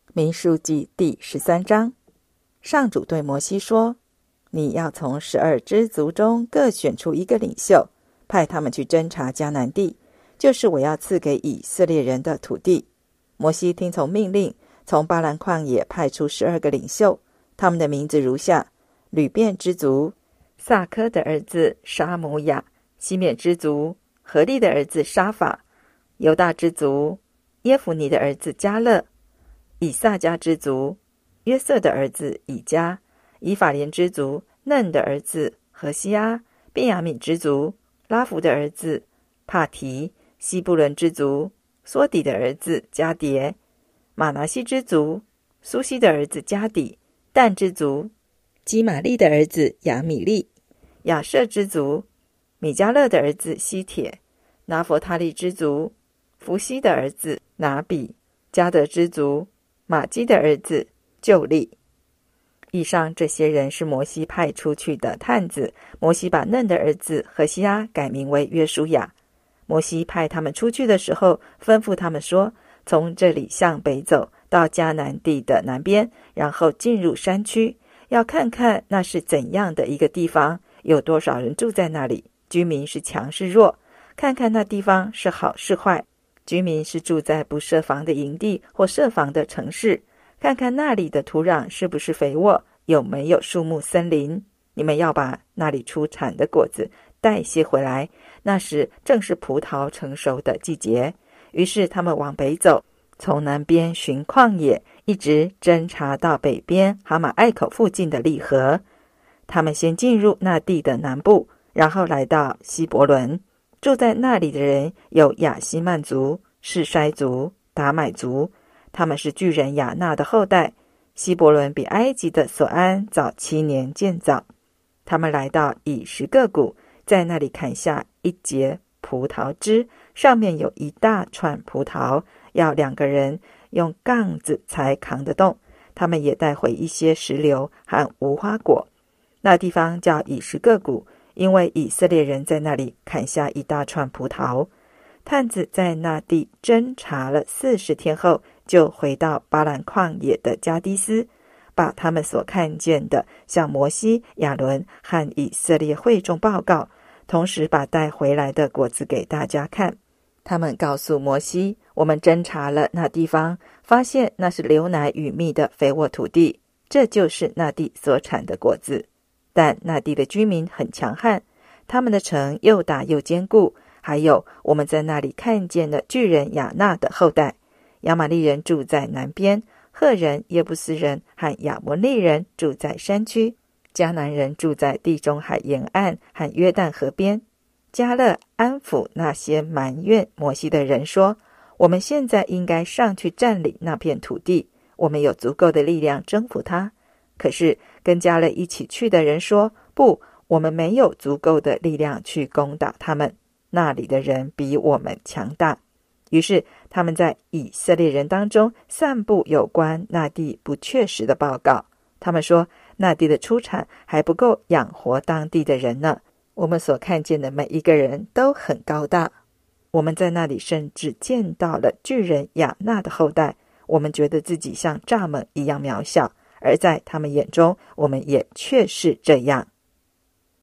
民数记第13章，上主对摩西说：你要从12支族中各选出一个领袖，派他们去侦察迦南地，就是我要赐给以色列人的土地。摩西听从命令，从巴兰旷野派出12个领袖，他们的名字如下：吕遍支族撒科的儿子沙姆亚，西缅支族何利的儿子沙法，犹大支族耶孚尼的儿子迦勒，以萨迦支族约瑟的儿子以迦，以法莲支族嫩的儿子何西阿，便雅悯支族拉弗的儿子帕提，西布伦支族梭底的儿子迦迭，马拿西支族苏西的儿子迦底，但支族基玛利的儿子亚米利，亚舍支族米迦勒的儿子西帖，拿佛他利支族弗西的儿子拿比，迦得支族玛基的儿子旧利。以上这些人是摩西派出去的探子。摩西把嫩的儿子何西阿改名为约书亚。摩西派他们出去的时候，吩咐他们说：从这里向北走，到迦南地的南边，然后进入山区，要看看那是怎样的一个地方，有多少人住在那里，居民是强是弱，看看那地方是好是坏。居民是住在不设防的营地或设防的城市，看看那里的土壤是不是肥沃，有没有树木森林。你们要把那里出产的果子带些回来，那时正是葡萄成熟的季节。于是他们往北走，从南边寻旷野，一直侦察到北边哈马隘口附近的利河。他们先进入那地的南部，然后来到希伯伦。住在那里的人有亚希曼族、示筛族、达买族，他们是巨人亚纳的后代。希伯伦比埃及的所安早7年建造。他们来到以实各谷，在那里砍下一节葡萄枝，上面有一大串葡萄，要2个人用杠子才扛得动。他们也带回一些石榴和无花果。那地方叫以实各谷，因为以色列人在那里砍下一大串葡萄。探子在那地侦察了40天后，就回到巴兰旷野的加低斯，把他们所看见的向摩西、亚伦和以色列会众报告，同时把带回来的果子给大家看。他们告诉摩西：我们侦察了那地方，发现那是流奶与蜜的肥沃土地，这就是那地所产的果子。但那地的居民很强悍，他们的城又大又坚固，还有我们在那里看见了巨人亚纳的后代。亚玛利人住在南边，赫人、耶布斯人和亚摩利人住在山区，迦南人住在地中海沿岸和约旦河边。迦勒安抚那些埋怨摩西的人说：我们现在应该上去占领那片土地，我们有足够的力量征服它。可是跟迦勒一起去的人说：不，我们没有足够的力量去攻打他们，那里的人比我们强大。于是他们在以色列人当中散布有关那地不确实的报告。他们说，那地的出产还不够养活当地的人呢。我们所看见的每一个人都很高大，我们在那里甚至见到了巨人亚纳的后代。我们觉得自己像蚱蜢一样渺小，而在他们眼中，我们也确是这样。